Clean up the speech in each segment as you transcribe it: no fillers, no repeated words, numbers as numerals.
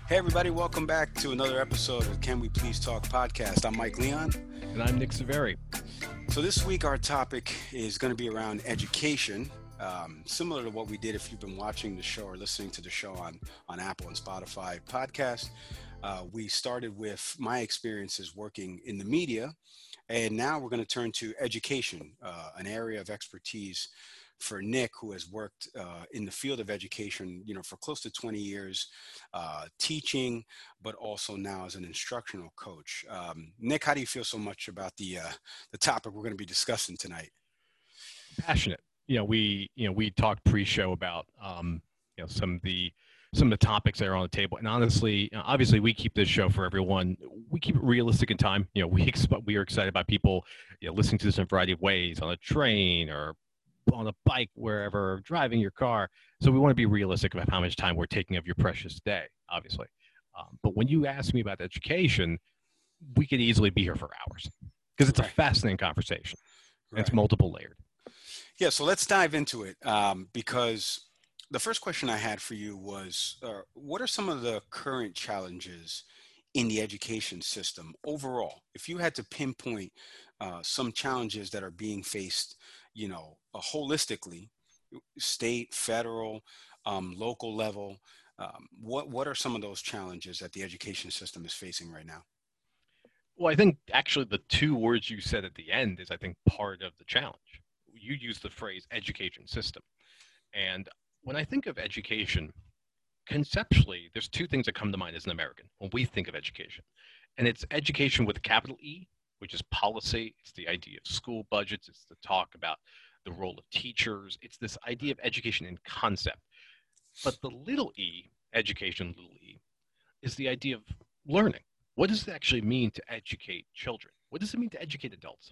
Hey, everybody, welcome back to another episode of Can We Please Talk podcast. I'm Mike Leon. And I'm Nick Severi. So, this week, our topic is going to be around education, similar to what we did if you've been watching the show or listening to the show on Apple and Spotify podcast. We started with my experiences working in the media, and now we're going to turn to education, an area of expertise for Nick, who has worked in the field of education, for close to 20 years, teaching, but also now as an instructional coach. Nick, how do you feel so much about the topic we're going to be discussing tonight? Passionate. We talked pre-show about some of the topics that are on the table, and honestly, obviously, we keep this show for everyone. We keep it realistic in time. We are excited about people, listening to this in a variety of ways on a train or on a bike, wherever, driving your car. So we want to be realistic about how much time we're taking of your precious day, obviously. But when you ask me about education, we could easily be here for hours because it's a fascinating conversation. And it's multiple layered. Yeah, so let's dive into it because the first question I had for you was, what are some of the current challenges in the education system overall? If you had to pinpoint some challenges that are being faced, holistically, state, federal, local level, what are some of those challenges that the education system is facing right now? Well, I think actually the two words you said at the end is, I think, part of the challenge. You used the phrase education system. And when I think of education, conceptually, there's two things that come to mind as an American when we think of education. And it's education with a capital E, which is policy. It's the idea of school budgets. It's the talk about the role of teachers. It's this idea of education in concept. But the little e, education, little e, is the idea of learning. What does it actually mean to educate children? What does it mean to educate adults?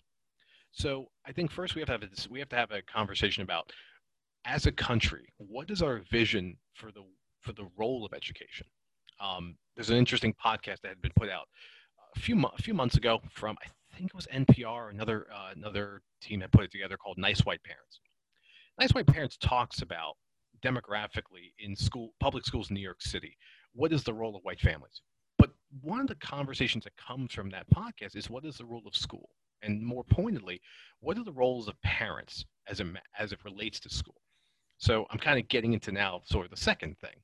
So I think first we have to have a conversation about, as a country, what is our vision for the role of education? There's an interesting podcast that had been put out a few months ago from, I think it was NPR, another team had put it together, called Nice White Parents. Nice White Parents talks about demographically in public schools in New York City, what is the role of white families? But one of the conversations that comes from that podcast is, what is the role of school? And more pointedly, what are the roles of parents as it relates to school? So I'm kind of getting into now sort of the second thing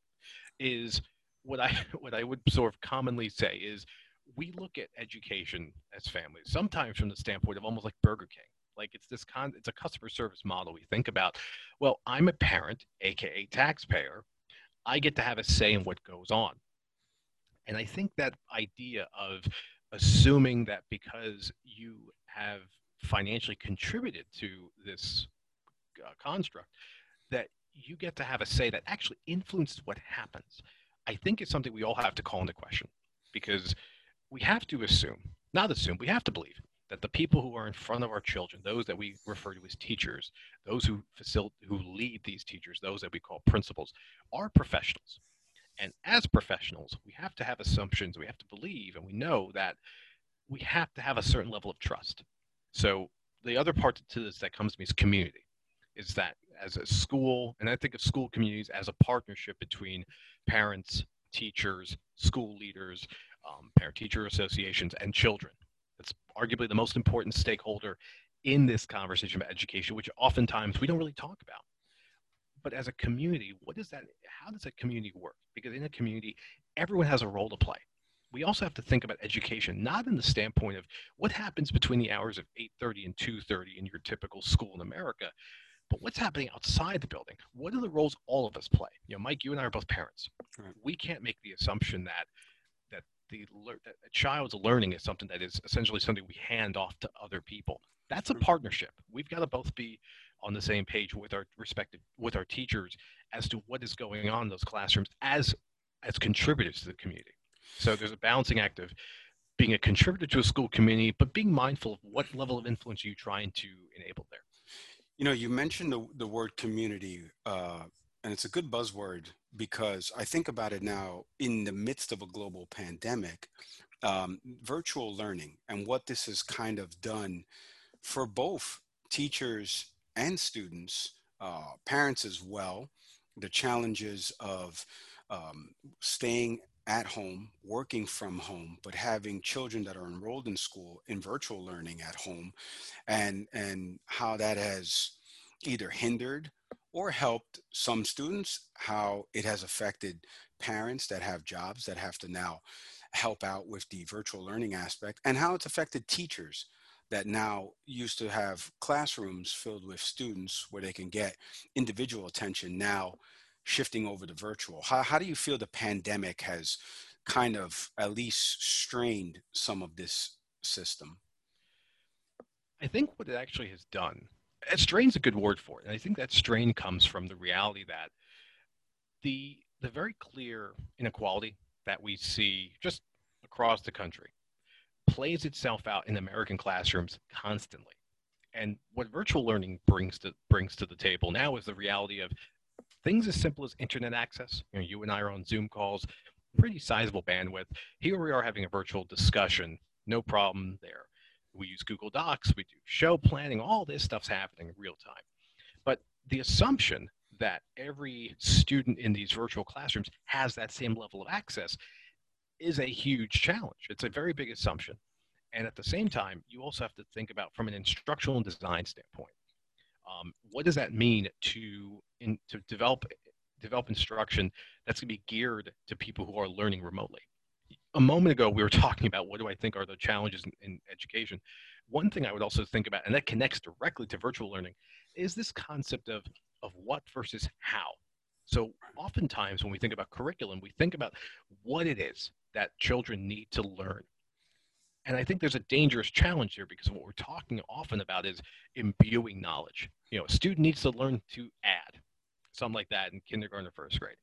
is what I what I would sort of commonly say is, we look at education as families sometimes from the standpoint of almost like Burger King. Like it's a customer service model. We think about, well, I'm a parent, aka taxpayer. I get to have a say in what goes on. And I think that idea of assuming that because you have financially contributed to this construct, that you get to have a say that actually influences what happens, I think is something we all have to call into question, because we have to we have to believe that the people who are in front of our children, those that we refer to as teachers, those who lead these teachers, those that we call principals, are professionals. And as professionals, we have to have assumptions, we have to believe, and we know that we have to have a certain level of trust. So the other part to this that comes to me is community. Is that as a school, and I think of school communities as a partnership between parents, teachers, school leaders, parent-teacher associations, and children. That's arguably the most important stakeholder in this conversation about education, which oftentimes we don't really talk about. But as a community, how does that community work? Because in a community, everyone has a role to play. We also have to think about education, not in the standpoint of what happens between the hours of 8:30 and 2:30 in your typical school in America, but what's happening outside the building? What are the roles all of us play? Mike, you and I are both parents. Right. We can't make the assumption that a child's learning is something that is essentially something we hand off to other people. That's a partnership. We've got to both be on the same page with our teachers as to what is going on in those classrooms as contributors to the community. So there's a balancing act of being a contributor to a school community, but being mindful of what level of influence you're trying to enable there. You mentioned the word community, and it's a good buzzword because I think about it now in the midst of a global pandemic, virtual learning and what this has kind of done for both teachers and students, parents as well, the challenges of staying at home, working from home, but having children that are enrolled in school in virtual learning at home, and how that has either hindered or helped some students, how it has affected parents that have jobs that have to now help out with the virtual learning aspect, and how it's affected teachers that now used to have classrooms filled with students where they can get individual attention, now shifting over to virtual. How do you feel the pandemic has kind of at least strained some of this system? I think what it actually has done, strain's a good word for it. And I think that strain comes from the reality that the very clear inequality that we see just across the country plays itself out in American classrooms constantly. And what virtual learning brings to the table now is the reality of things as simple as internet access. You know, you and I are on Zoom calls, pretty sizable bandwidth. Here we are having a virtual discussion, no problem there. We use Google Docs, we do show planning, all this stuff's happening in real time. But the assumption that every student in these virtual classrooms has that same level of access is a huge challenge. It's a very big assumption. And at the same time, you also have to think about from an instructional and design standpoint. What does that mean to develop instruction that's going to be geared to people who are learning remotely? A moment ago, we were talking about what do I think are the challenges in education. One thing I would also think about, and that connects directly to virtual learning, is this concept of what versus how. So oftentimes when we think about curriculum, we think about what it is that children need to learn. And I think there's a dangerous challenge here because what we're talking often about is imbuing knowledge. You know, a student needs to learn to add, something like that in kindergarten or first grade.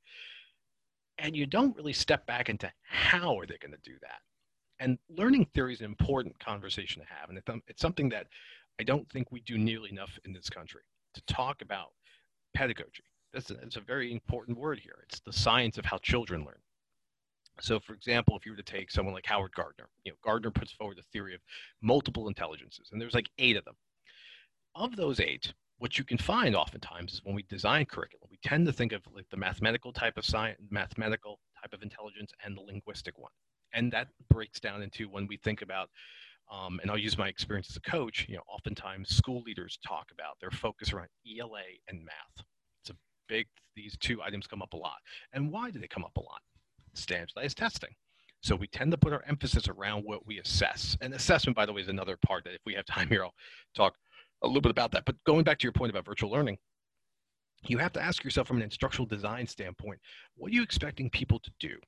And you don't really step back into how are they going to do that. And learning theory is an important conversation to have. And it's something that I don't think we do nearly enough in this country to talk about pedagogy. It's a very important word here. It's the science of how children learn. So, for example, if you were to take someone like Howard Gardner, you know, Gardner puts forward the theory of multiple intelligences, and there's like 8 of them. Of those 8, what you can find oftentimes is when we design curriculum, we tend to think of like the mathematical type of science, mathematical type of intelligence, and the linguistic one. And that breaks down into when we think about, and I'll use my experience as a coach, you know, oftentimes school leaders talk about their focus around ELA and math. It's a big, these 2 items come up a lot. And why do they come up a lot? Standardized testing. So we tend to put our emphasis around what we assess. And assessment, by the way, is another part that if we have time here, I'll talk a little bit about that. But going back to your point about virtual learning, you have to ask yourself from an instructional design standpoint, what are you expecting people to do?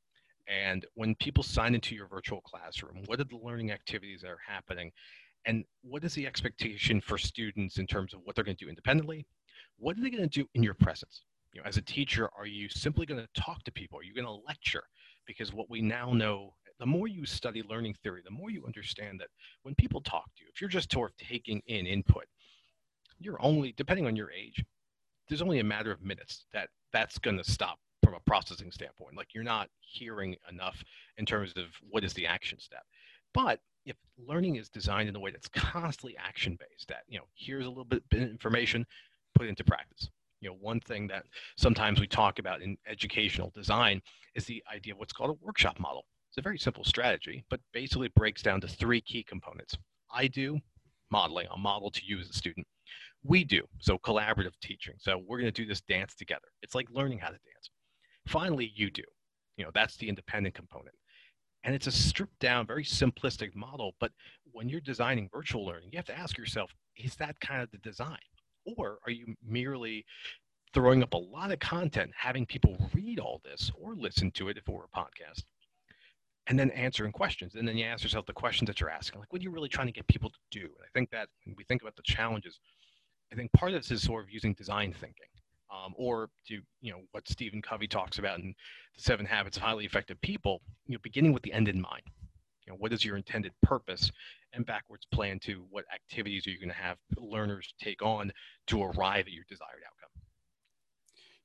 And when people sign into your virtual classroom, what are the learning activities that are happening? And what is the expectation for students in terms of what they're going to do independently? What are they going to do in your presence? You know, as a teacher, are you simply going to talk to people? Are you going to lecture? Because what we now know, the more you study learning theory, the more you understand that when people talk to you, if you're just sort of taking in input, you're only, depending on your age, there's only a matter of minutes that's going to stop from a processing standpoint. Like you're not hearing enough in terms of what is the action step. But if learning is designed in a way that's constantly action based, that, you know, here's a little bit of information, put it into practice. You know, one thing that sometimes we talk about in educational design is the idea of what's called a workshop model. It's a very simple strategy, but basically it breaks down to 3 key components. I do, modeling, I'll model to you as a student. We do, so collaborative teaching. So we're going to do this dance together. It's like learning how to dance. Finally, you do. You know, that's the independent component. And it's a stripped down, very simplistic model. But when you're designing virtual learning, you have to ask yourself, is that kind of the design? Or are you merely throwing up a lot of content, having people read all this or listen to it if it were a podcast, and then answering questions? And then you ask yourself the questions that you're asking, like, what are you really trying to get people to do? And I think that when we think about the challenges, I think part of this is sort of using design thinking, or to, you know, what Stephen Covey talks about in the 7 Habits of Highly Effective People, you know, beginning with the end in mind. You know, what is your intended purpose, and backwards plan to what activities are you going to have learners take on to arrive at your desired outcome.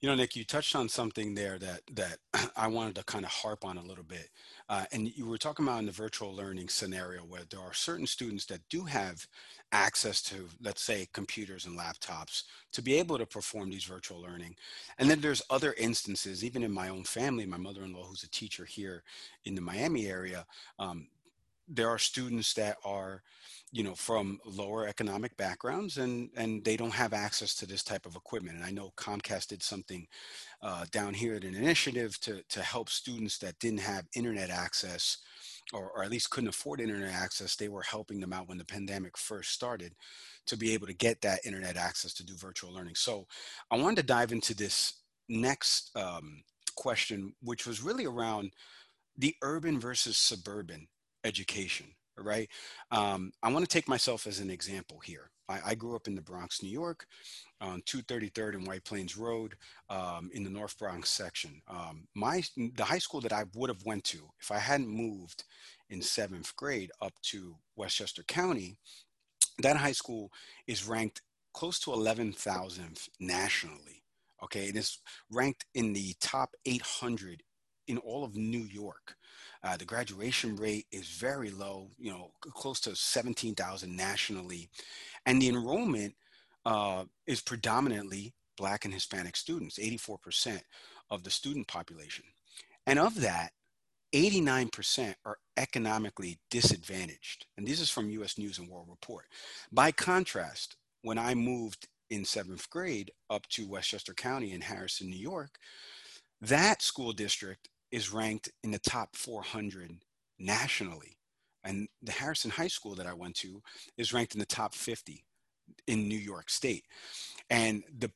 Nick, you touched on something there that I wanted to kind of harp on a little bit. And you were talking about in the virtual learning scenario where there are certain students that do have access to, let's say, computers and laptops to be able to perform these virtual learning. And then there's other instances, even in my own family, my mother-in-law, who's a teacher here in the Miami area. There are students that are from lower economic backgrounds, and they don't have access to this type of equipment. And I know Comcast did something down here at an initiative to help students that didn't have internet access, or at least couldn't afford internet access. They were helping them out when the pandemic first started to be able to get that internet access to do virtual learning. So I wanted to dive into this next question, which was really around the urban versus suburban education, right? I want to take myself as an example here. I grew up in the Bronx, New York, on 233rd and White Plains Road, in the North Bronx section. The high school that I would have went to if I hadn't moved in seventh grade up to Westchester County, that high school is ranked close to 11,000th nationally. Okay, it is ranked in the top 800 in all of New York. The graduation rate is very low, close to 17,000 nationally. And the enrollment is predominantly Black and Hispanic students, 84% of the student population. And of that, 89% are economically disadvantaged. And this is from US News and World Report. By contrast, when I moved in seventh grade up to Westchester County in Harrison, New York, that school district is ranked in the top 400 nationally. And the Harrison High School that I went to is ranked in the top 50 in New York State. And the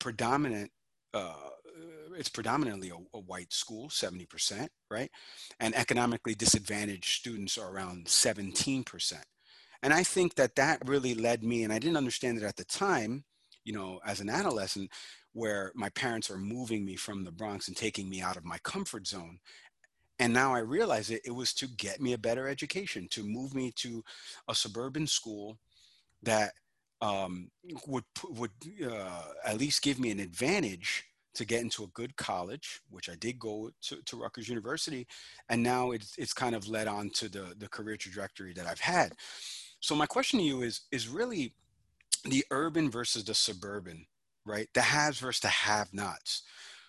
it's predominantly a white school, 70%, right? And economically disadvantaged students are around 17%. And I think that really led me, and I didn't understand it at the time, as an adolescent, where my parents are moving me from the Bronx and taking me out of my comfort zone. And now I realize it was to get me a better education, to move me to a suburban school that um, would at least give me an advantage to get into a good college, which I did go to Rutgers University, and now it's kind of led on to the career trajectory that I've had. So my question to you is really the urban versus the suburban, right? The haves versus the have-nots.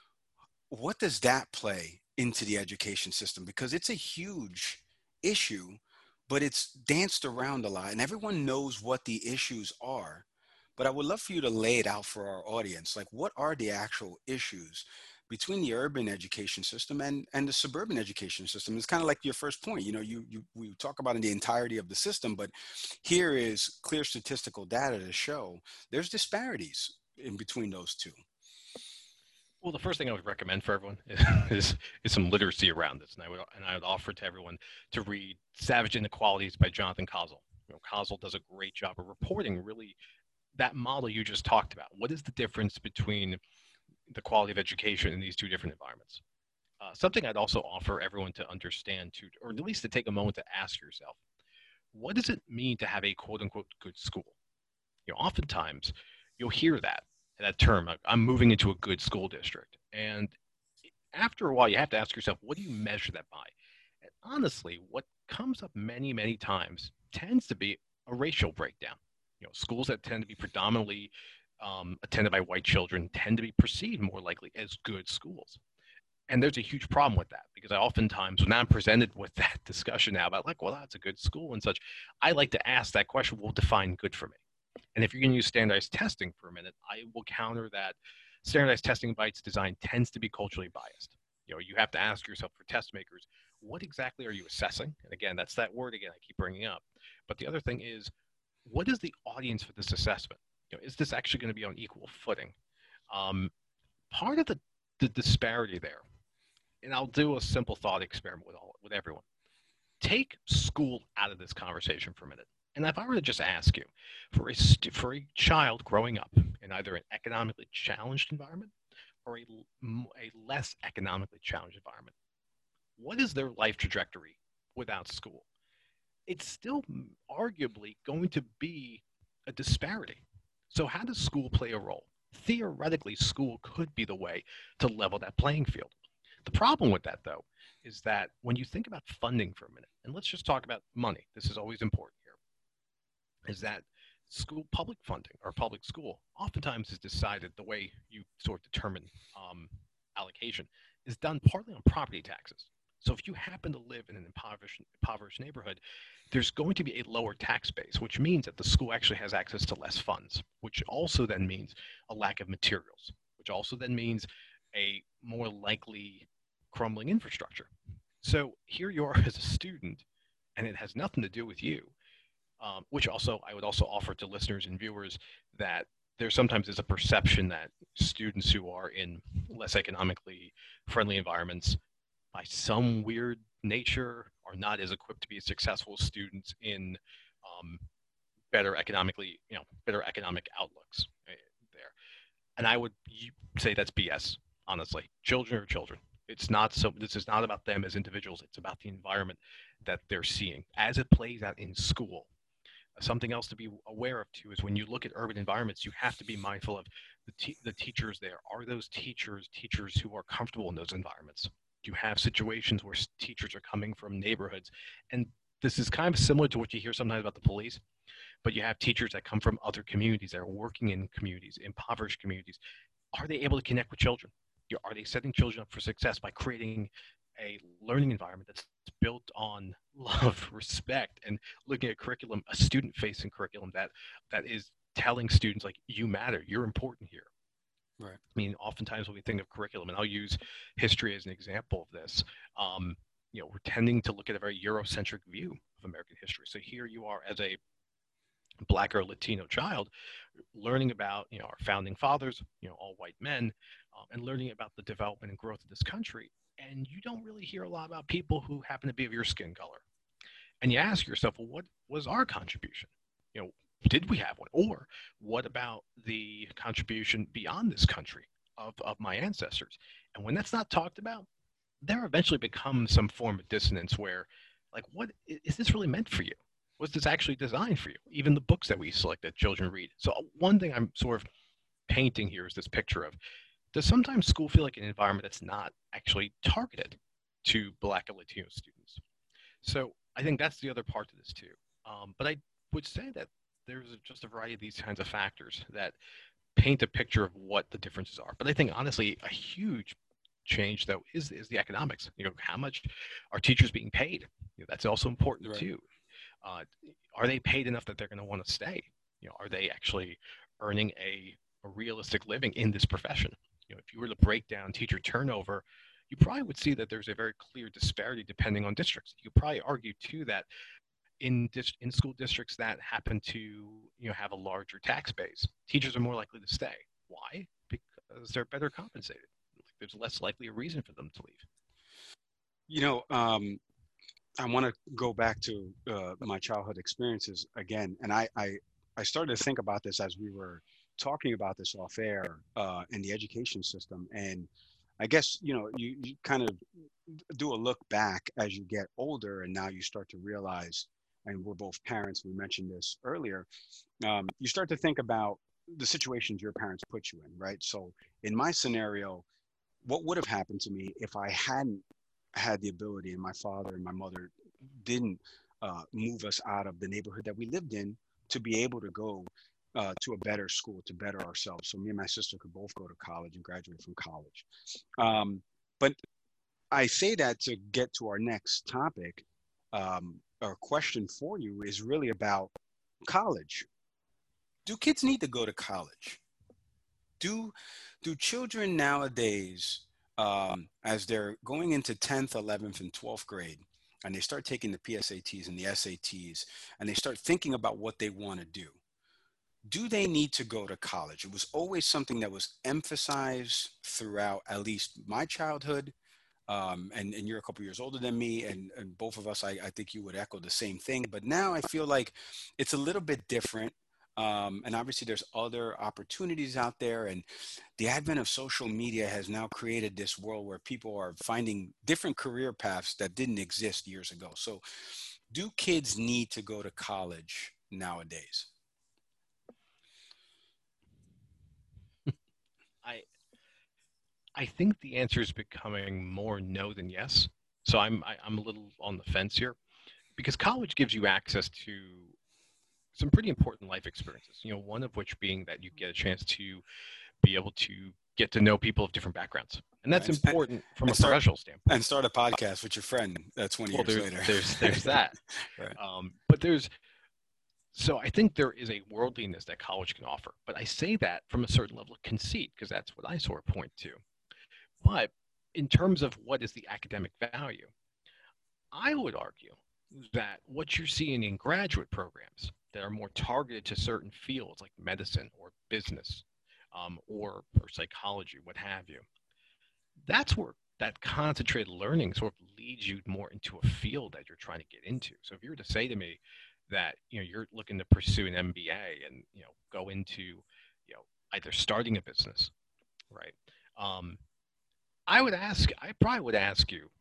What does that play into the education system? Because it's a huge issue, but it's danced around a lot, and everyone knows what the issues are. But I would love for you to lay it out for our audience. Like, what are the actual issues between the urban education system and the suburban education system? It's kind of like your first point. We talk about in the entirety of the system, but here is clear statistical data to show there's disparities in between those two. Well, the first thing I would recommend for everyone is some literacy around this, and I would offer to everyone to read "Savage Inequalities" by Jonathan Kozol. Kozol does a great job of reporting really that model you just talked about. What is the difference between the quality of education in these two different environments? Something I'd also offer everyone to understand, or at least to take a moment to ask yourself, what does it mean to have a quote unquote good school? Oftentimes you'll hear that term, I'm moving into a good school district. And after a while, you have to ask yourself, what do you measure that by? And honestly, what comes up many, many times tends to be a racial breakdown. Schools that tend to be predominantly attended by white children tend to be perceived more likely as good schools. And there's a huge problem with that, because I oftentimes, when I'm presented with that discussion now about well, that's a good school and such, I like to ask that question, well, define good for me. And if you're going to use standardized testing for a minute, I will counter that standardized testing by its design tends to be culturally biased. You have to ask yourself, for test makers, what exactly are you assessing? And again, that's that word again I keep bringing up. But the other thing is, what is the audience for this assessment? Is this actually going to be on equal footing? Part of the disparity there, and I'll do a simple thought experiment with everyone. Take school out of this conversation for a minute. And if I were to just ask you, for a child growing up in either an economically challenged environment or a less economically challenged environment, what is their life trajectory without school? It's still arguably going to be a disparity. So how does school play a role? theoretically, school could be the way to level that playing field. The problem with that, though, is that when you think about funding for a minute, and let's just talk about money, this is always important here, is that school public funding or public school oftentimes is decided the way you sort of determine allocation is done partly on property taxes. So if you happen to live in an impoverished neighborhood, there's going to be a lower tax base, which means that the school actually has access to less funds, which also then means a lack of materials, which also then means a more likely crumbling infrastructure. So here you are as a student, and it has nothing to do with you. Which also I would also offer to listeners and viewers that there sometimes is a perception that students who are in less economically friendly environments, by some weird nature, are not as equipped to be as successful students in um, better economic outlooks there. And I would say that's BS. Honestly, children are children. It's not so. This is not about them as individuals. It's about the environment that they're seeing as it plays out in school. Something else to be aware of too is when you look at urban environments, you have to be mindful of the teachers there. Are those teachers who are comfortable in those environments? You have situations where teachers are coming from neighborhoods, and this is kind of similar to what you hear sometimes about the police, but you have teachers that come from other communities that are working in communities, impoverished communities. Are they able to connect with children? Are they setting children up for success by creating a learning environment that's built on love, respect, and looking at curriculum, a student-facing curriculum that is telling students like you matter, you're important here. Right. I mean, oftentimes when we think of curriculum, and I'll use history as an example of this, we're tending to look at a very Eurocentric view of American history. So here you are as a Black or Latino child, learning about our founding fathers, all white men, and learning about the development and growth of this country. And you don't really hear a lot about people who happen to be of your skin color. And you ask yourself, well, what was our contribution? You know, did we have one? Or what about the contribution beyond this country of my ancestors? And when that's not talked about, there eventually becomes some form of dissonance where, like, what is this really meant for you? Was this actually designed for you? Even the books that we select that children read. So one thing I'm sort of painting here is this picture of, does sometimes school feel like an environment that's not actually targeted to Black and Latino students? So I think that's the other part to this too. But I would say that there's just a variety of these kinds of factors that paint a picture of what the differences are. But I think honestly, a huge change though is the economics. How much are teachers being paid? That's also important Right. too. Are they paid enough that they're going to want to stay? Are they actually earning a realistic living in this profession? If you were to break down teacher turnover, you probably would see that there's a very clear disparity depending on districts. You could probably argue too that in school districts that happen to have a larger tax base, teachers are more likely to stay. Why? Because they're better compensated. There's less likely a reason for them to leave. I want to go back to my childhood experiences again, and I started to think about this as we were talking about this off air in the education system, and I guess you kind of do a look back as you get older, and now you start to realize, and we're both parents. We mentioned this earlier. You start to think about the situations your parents put you in, right? So in my scenario, what would have happened to me if I hadn't had the ability and my father and my mother didn't move us out of the neighborhood that we lived in to be able to go to a better school to better ourselves. So me and my sister could both go to college and graduate from college. But I say that to get to our next topic. Our question for you is really about college. Do kids need to go to college? Do children nowadays, as they're going into 10th, 11th, and 12th grade, and they start taking the PSATs and the SATs, and they start thinking about what they want to do they need to go to college? It was always something that was emphasized throughout at least my childhood. And you're a couple years older than me, and both of us, I think you would echo the same thing. But now I feel like it's a little bit different. And obviously, there's other opportunities out there. And the advent of social media has now created this world where people are finding different career paths that didn't exist years ago. So, do kids need to go to college nowadays? I I think the answer is becoming more no than yes. So I'm a little on the fence here because college gives you access to some pretty important life experiences. You know, one of which being that you get a chance to be able to get to know people of different backgrounds, and Right. that's important from a And start professional standpoint. and start a podcast with your friend 20 Well, years later. there's that, Right. but there's so I think there is a worldliness that college can offer. But I say that from a certain level of conceit because that's what I sort of point to. But in terms of what is the academic value, I would argue that what you're seeing in graduate programs that are more targeted to certain fields like medicine or business or psychology, what have you, that's where that concentrated learning sort of leads you more into a field that you're trying to get into. So if you were to say to me that you're looking to pursue an MBA and go into either starting a business, right? Um, I probably would ask you,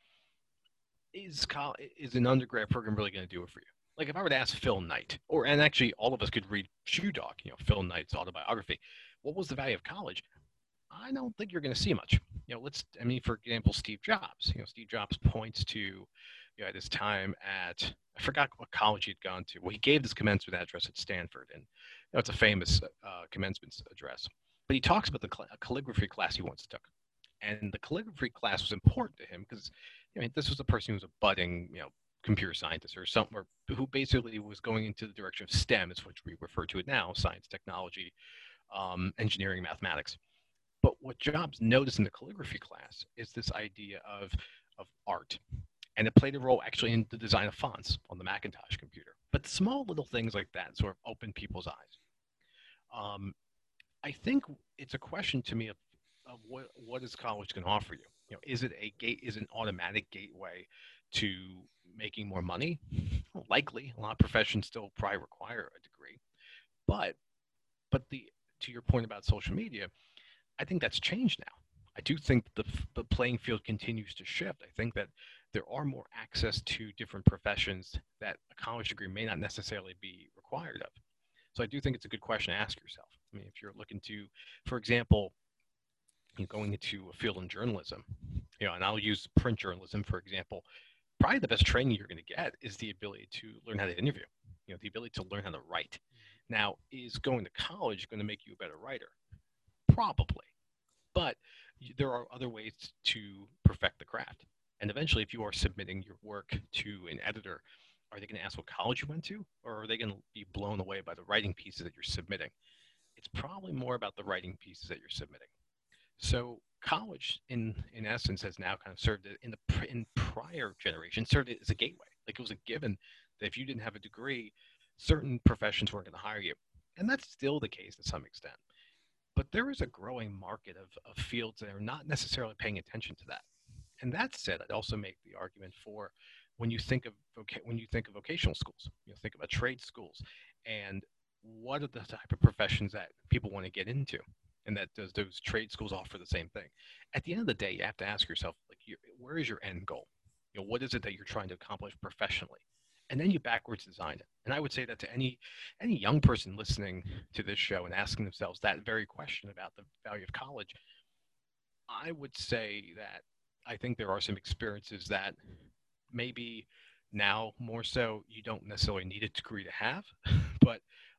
is an undergrad program really going to do it for you? Like if I were to ask Phil Knight, and actually all of us could read Shoe Dog, Phil Knight's autobiography, what was the value of college? I don't think you're going to see much. For example, Steve Jobs. Steve Jobs points to, at his time at, I forgot what college he'd gone to. Well, he gave this commencement address at Stanford, and it's a famous commencement address. But he talks about the calligraphy class he once took, and the calligraphy class was important to him because, this was a person who was a budding, computer scientist or something, or who basically was going into the direction of STEM, is what we refer to it now: science, technology, engineering, mathematics. But what Jobs noticed in the calligraphy class is this idea of art. And it played a role actually in the design of fonts on the Macintosh computer. But small little things like that sort of open people's eyes. I think it's a question to me of what is college going to offer you? Is it an automatic gateway to making more money? Well, likely. A lot of professions still probably require a degree. But to your point about social media, I think that's changed now. I do think the playing field continues to shift. I think that there are more access to different professions that a college degree may not necessarily be required of. So I do think it's a good question to ask yourself. I mean, if you're looking to, for example, going into a field in journalism, and I'll use print journalism, for example, probably the best training you're going to get is the ability to learn how to interview, the ability to learn how to write. Now, is going to college going to make you a better writer? Probably. But there are other ways to perfect the craft. And eventually, if you are submitting your work to an editor, are they going to ask what college you went to? Or are they going to be blown away by the writing pieces that you're submitting? It's probably more about the writing pieces that you're submitting. So college, in essence, has now kind of served in prior generations, served it as a gateway. Like it was a given that if you didn't have a degree, certain professions weren't going to hire you. And that's still the case to some extent. But there is a growing market of fields that are not necessarily paying attention to that. And that said, I'd also make the argument for when you think of vocational schools, think about trade schools, and what are the type of professions that people want to get into, and that does those trade schools offer the same thing? At the end of the day, you have to ask yourself, like, where is your end goal? What is it that you're trying to accomplish professionally? And then you backwards design it. And I would say that to any young person listening to this show and asking themselves that very question about the value of college, I would say that I think there are some experiences that maybe now more so you don't necessarily need a degree to have, but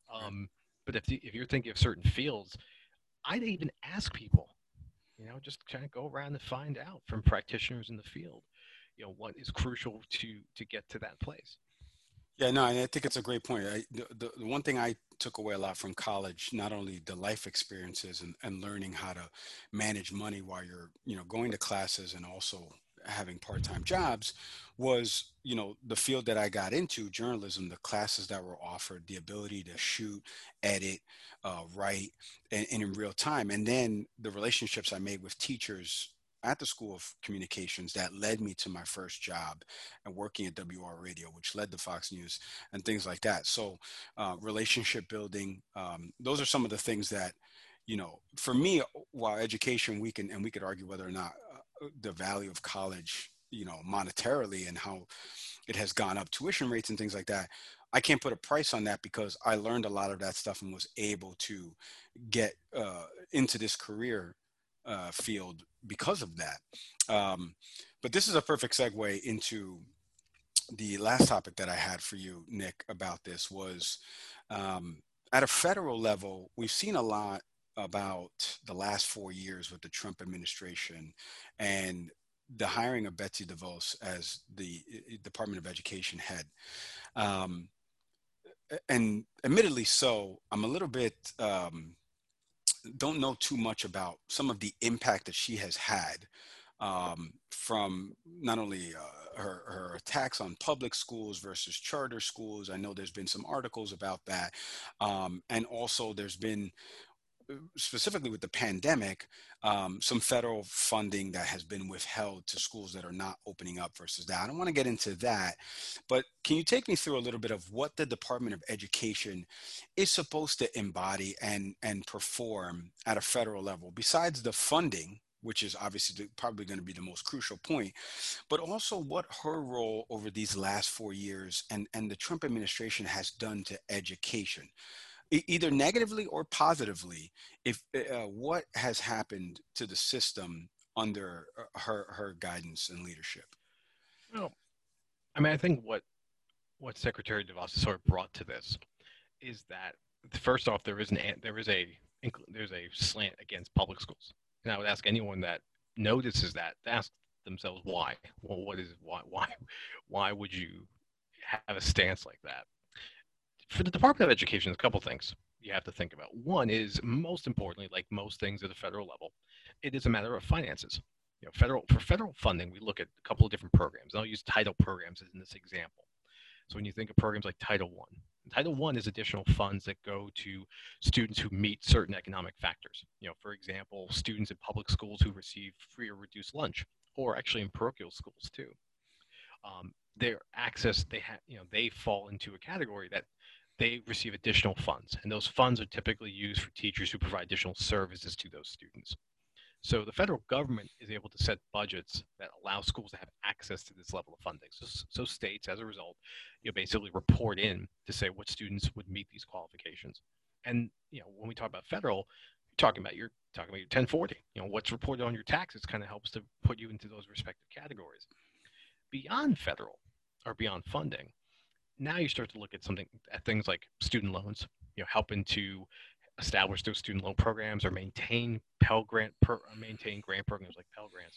if you're thinking of certain fields, I'd even ask people, just kind of go around and find out from practitioners in the field, what is crucial to get to that place. Yeah, no, and I think it's a great point. The one thing I took away a lot from college, not only the life experiences and learning how to manage money while you're, going to classes and also having part-time jobs, was, the field that I got into, journalism, the classes that were offered, the ability to shoot, edit, write, and in real time. And then the relationships I made with teachers at the School of Communications that led me to my first job and working at WR Radio, which led to Fox News and things like that. So relationship building, those are some of the things that, for me, while education, we could argue whether or not the value of college, monetarily and how it has gone up, tuition rates and things like that. I can't put a price on that because I learned a lot of that stuff and was able to get into this career field because of that. But this is a perfect segue into the last topic that I had for you, Nick, about this was um, at a federal level, we've seen a lot about the last 4 years with the Trump administration and the hiring of Betsy DeVos as the Department of Education head. Um, and admittedly so, I'm a little bit don't know too much about some of the impact that she has had from not only her attacks on public schools versus charter schools. I know there's been some articles about that. And also there's been, specifically with the pandemic, some federal funding that has been withheld to schools that are not opening up versus that. I don't want to get into that, but can you take me through a little bit of what the Department of Education is supposed to embody and perform at a federal level, besides the funding, which is obviously probably going to be the most crucial point, but also what her role over these last 4 years and the Trump administration has done to education, either negatively or positively, if what has happened to the system under her guidance and leadership. Well, I mean, I think what Secretary DeVos sort of brought to this is that first off, there's a slant against public schools, and I would ask anyone that notices that to ask themselves why. Well, why would you have a stance like that? For the Department of Education, there's a couple things you have to think about. One is, most importantly, like most things at the federal level, it is a matter of finances. For federal funding, we look at a couple of different programs. I'll use title programs as in this example. So when you think of programs like Title I, Title I is additional funds that go to students who meet certain economic factors. For example, students in public schools who receive free or reduced lunch, or actually in parochial schools too. Their access, they fall into a category that they receive additional funds, and those funds are typically used for teachers who provide additional services to those students. So the federal government is able to set budgets that allow schools to have access to this level of funding. So states, as a result, basically report in to say what students would meet these qualifications. And when we talk about federal, you're talking about your 1040. What's reported on your taxes kind of helps to put you into those respective categories. Beyond federal or beyond funding, now you start to look at things like student loans, helping to establish those student loan programs or maintain grant programs like Pell Grants.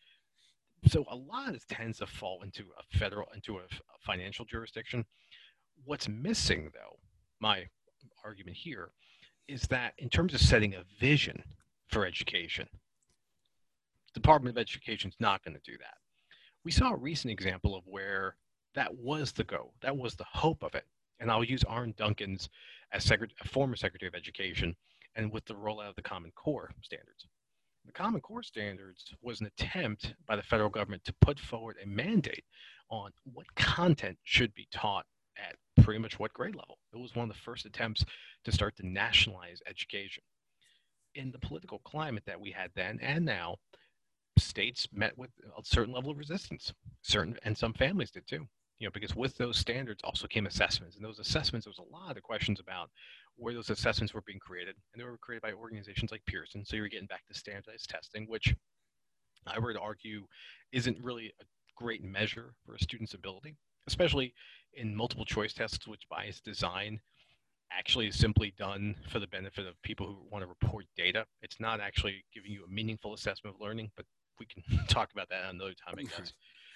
So a lot of this tends to fall into a financial jurisdiction. What's missing, though, my argument here, is that in terms of setting a vision for education, the Department of Education is not going to do that. We saw a recent example of where that was the goal. That was the hope of it. And I'll use Arne Duncan as former Secretary of Education, and with the rollout of the Common Core standards. The Common Core standards was an attempt by the federal government to put forward a mandate on what content should be taught at pretty much what grade level. It was one of the first attempts to start to nationalize education. In the political climate that we had then and now, states met with a certain level of resistance, and some families did too. Because with those standards also came assessments. And those assessments, there was a lot of questions about where those assessments were being created. And they were created by organizations like Pearson. So you were getting back to standardized testing, which I would argue isn't really a great measure for a student's ability, especially in multiple choice tests, which by its design actually is simply done for the benefit of people who want to report data. It's not actually giving you a meaningful assessment of learning, but we can talk about that another time, I guess.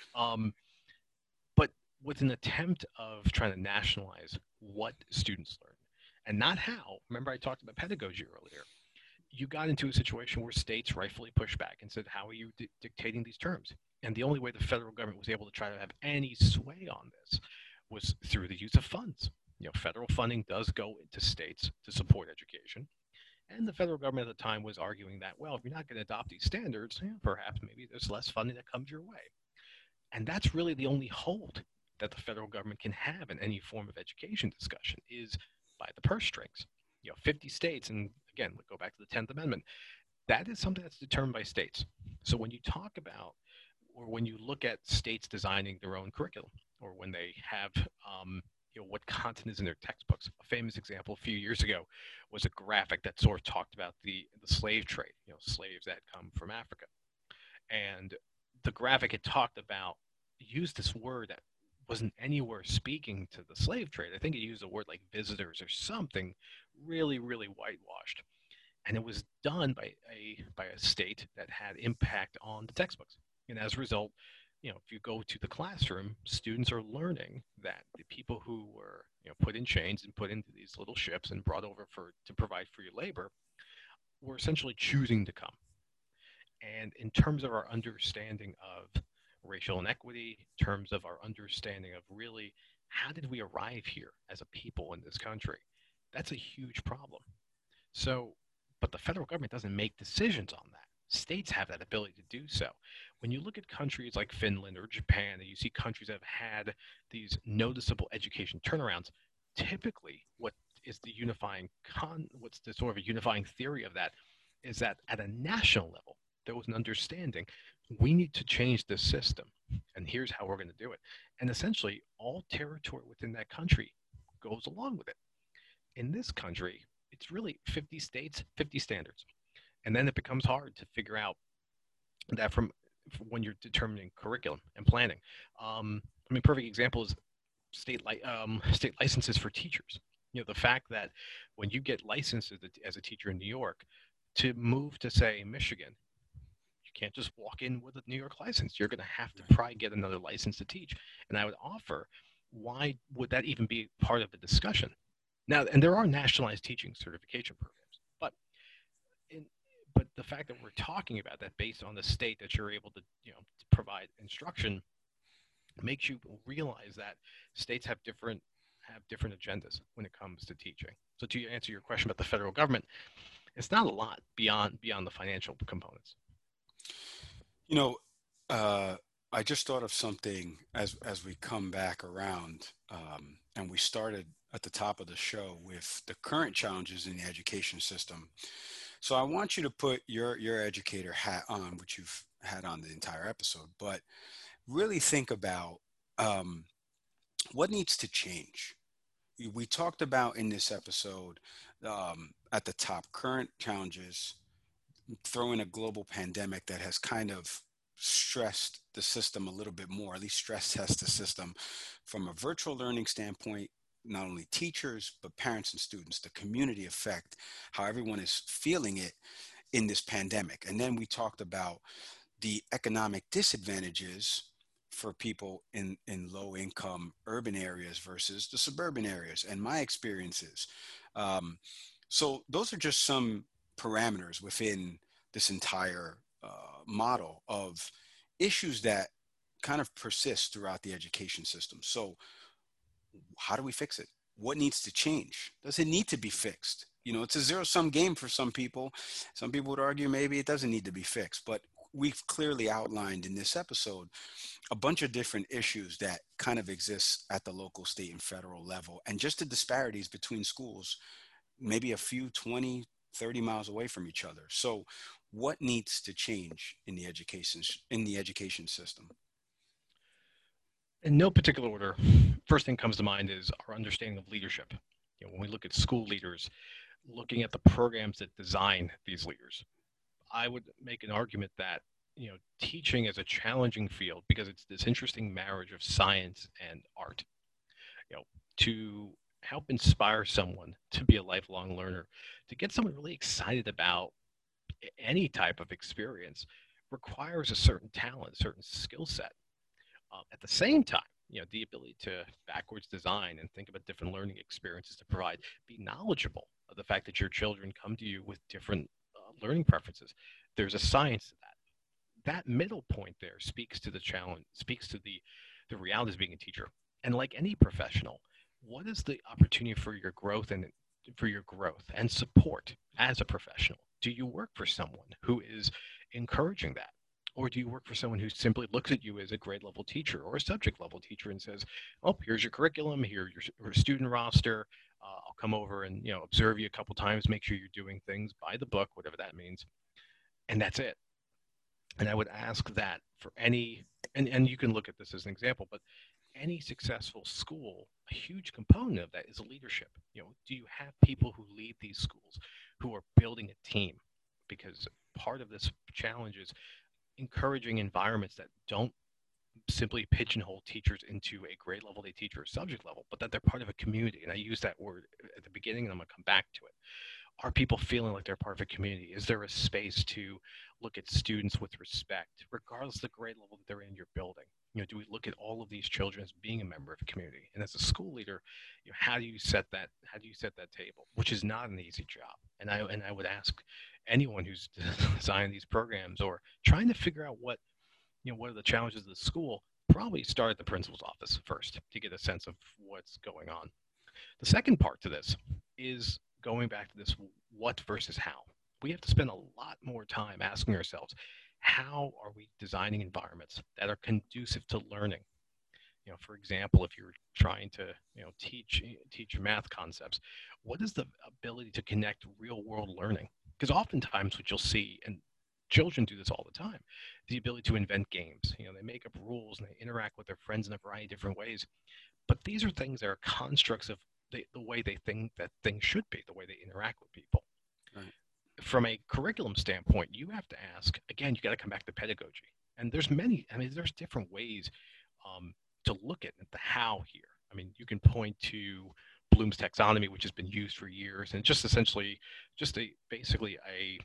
But with an attempt of trying to nationalize what students learn and not how. Remember, I talked about pedagogy earlier. You got into a situation where states rightfully pushed back and said, how are you dictating these terms? And the only way the federal government was able to try to have any sway on this was through the use of funds. Federal funding does go into states to support education. And the federal government at the time was arguing that, well, if you're not going to adopt these standards, perhaps maybe there's less funding that comes your way. And that's really the only hold that the federal government can have in any form of education discussion, is by the purse strings. 50 states, and again, we go back to the 10th Amendment, that is something that's determined by states. So when you talk about, or when you look at states designing their own curriculum, or when they have, what content is in their textbooks. A famous example a few years ago was a graphic that sort of talked about the slave trade, slaves that come from Africa. And the graphic had talked about, used this word that wasn't anywhere speaking to the slave trade. I think it used a word like visitors or something really, really whitewashed. And it was done by a state that had impact on the textbooks. And as a result, if you go to the classroom, students are learning that the people who were, put in chains and put into these little ships and brought over to provide free labor were essentially choosing to come. And in terms of our understanding of racial inequity, in terms of our understanding of really how did we arrive here as a people in this country, that's a huge problem. So, but the federal government doesn't make decisions on that. States have that ability to do so. When you look at countries like Finland or Japan, and you see countries that have had these noticeable education turnarounds, typically what's the sort of a unifying theory of that is that at a national level, there was an understanding we need to change this system, and here's how we're going to do it. And essentially, all territory within that country goes along with it. In this country, it's really 50 states, 50 standards. And then it becomes hard to figure out that from when you're determining curriculum and planning. Perfect example is state licenses for teachers. The fact that when you get licensed as a teacher in New York, to move to, say, Michigan, you can't just walk in with a New York license. You're going to have to probably get another license to teach. And I would offer, why would that even be part of the discussion? Now, and there are nationalized teaching certification programs, but the fact that we're talking about that based on the state that you're able to, to provide instruction makes you realize that states have different agendas when it comes to teaching. So to answer your question about the federal government, it's not a lot beyond the financial components. I just thought of something as we come back around, and we started at the top of the show with the current challenges in the education system. So I want you to put your educator hat on, which you've had on the entire episode, but really think about what needs to change. We talked about in this episode at the top current challenges, throw in a global pandemic that has kind of stressed the system a little bit more, at least stress test the system from a virtual learning standpoint, not only teachers, but parents and students, the community effect, how everyone is feeling it in this pandemic. And then we talked about the economic disadvantages for people in low income urban areas versus the suburban areas and my experiences. So those are just some parameters within this entire model of issues that kind of persist throughout the education system. So how do we fix it? What needs to change? Does it need to be fixed? It's a zero-sum game for some people. Some people would argue maybe it doesn't need to be fixed, but we've clearly outlined in this episode a bunch of different issues that kind of exist at the local, state, and federal level, and just the disparities between schools, maybe a few 20, 30 miles away from each other. So what needs to change in the education system? In no particular order, first thing comes to mind is our understanding of leadership. When we look at school leaders, looking at the programs that design these leaders, I would make an argument that teaching is a challenging field because it's this interesting marriage of science and art. To help inspire someone to be a lifelong learner, to get someone really excited about any type of experience requires a certain talent, a certain skill set. At the same time, the ability to backwards design and think about different learning experiences to provide, be knowledgeable of the fact that your children come to you with different learning preferences. There's a science to that. That middle point there speaks to the challenge, speaks to the realities of being a teacher. And like any professional, what is the opportunity for your growth and support as a professional? Do you work for someone who is encouraging that? Or do you work for someone who simply looks at you as a grade level teacher or a subject level teacher and says, oh, here's your curriculum, here's your student roster. I'll come over and observe you a couple times, make sure you're doing things by the book, whatever that means. And that's it. And I would ask that for any, and you can look at this as an example, but any successful school, a huge component of that is leadership. Do you have people who lead these schools who are building a team? Because part of this challenge is encouraging environments that don't simply pigeonhole teachers into a grade level they teach or a subject level, but that they're part of a community. And I use that word at the beginning, and I'm going to come back to it. Are people feeling like they're part of a community? Is there a space to look at students with respect, regardless of the grade level that they're in your building? Do we look at all of these children as being a member of a community? And as a school leader, how do you set that table, which is not an easy job. And I would ask anyone who's designing these programs or trying to figure out what are the challenges of the school, probably start at the principal's office first to get a sense of what's going on. The second part to this is going back to this what versus how. We have to spend a lot more time asking ourselves, how are we designing environments that are conducive to learning? For example, if you're trying to teach math concepts, what is the ability to connect real world learning? Because oftentimes what you'll see, and children do this all the time, the ability to invent games. They make up rules and they interact with their friends in a variety of different ways. But these are things that are constructs of the way they think that things should be, the way they interact with people. Right. From a curriculum standpoint, you have to ask, again, you got to come back to pedagogy. And there's different ways to look at the how here. You can point to Bloom's taxonomy, which has been used for years, and just essentially basically a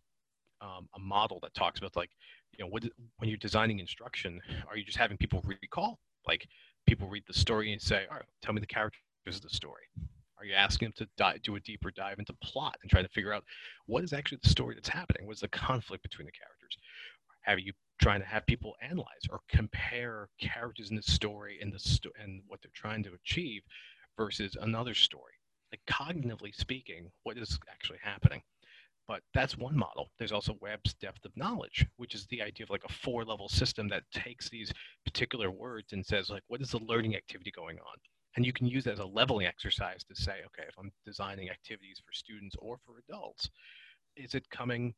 model that talks about when you're designing instruction, are you just having people recall? Like people read the story and say, all right, tell me the characters of the story. Are you asking them to do a deeper dive into plot and try to figure out what is actually the story that's happening? What's the conflict between the characters? Are you trying to have people analyze or compare characters in the story and what they're trying to achieve versus another story? Like cognitively speaking, what is actually happening? But that's one model. There's also Webb's depth of knowledge, which is the idea of like a 4-level system that takes these particular words and says, like, what is the learning activity going on? And you can use that as a leveling exercise to say, okay, if I'm designing activities for students or for adults, is it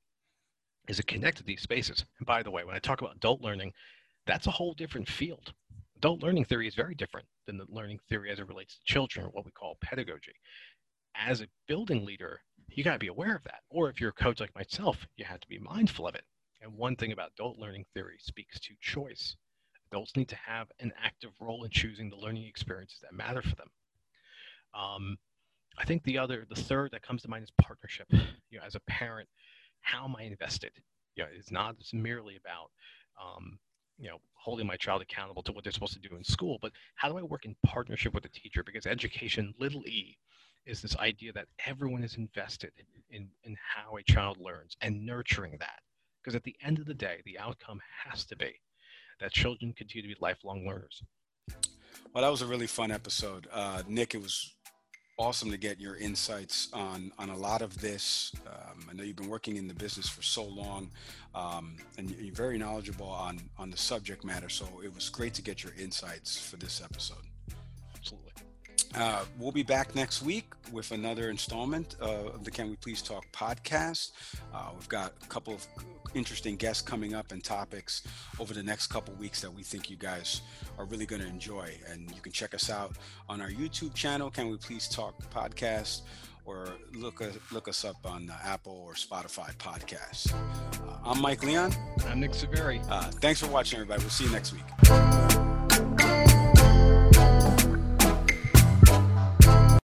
connected to these spaces? And by the way, when I talk about adult learning, that's a whole different field. Adult learning theory is very different than the learning theory as it relates to children, or what we call pedagogy. As a building leader, you got to be aware of that. Or if you're a coach like myself, you have to be mindful of it. And one thing about adult learning theory speaks to choice. Adults need to have an active role in choosing the learning experiences that matter for them. I think the third that comes to mind is partnership. As a parent, how am I invested? It's not merely about, holding my child accountable to what they're supposed to do in school, but how do I work in partnership with the teacher? Because education, little e, is this idea that everyone is invested in how a child learns and nurturing that. Because at the end of the day, the outcome has to be that children continue to be lifelong learners. Well, that was a really fun episode. Nick, it was awesome to get your insights on a lot of this. I know you've been working in the business for so long, and you're very knowledgeable on the subject matter. So it was great to get your insights for this episode. Absolutely. We'll be back next week with another installment of the Can We Please Talk podcast. We've got a couple of interesting guests coming up and topics over the next couple of weeks that we think you guys are really going to enjoy. And you can check us out on our YouTube channel, Can We Please Talk podcast, or look us up on Apple or Spotify podcasts. I'm Mike Leon. I'm Nick Severi. Thanks for watching, everybody. We'll see you next week.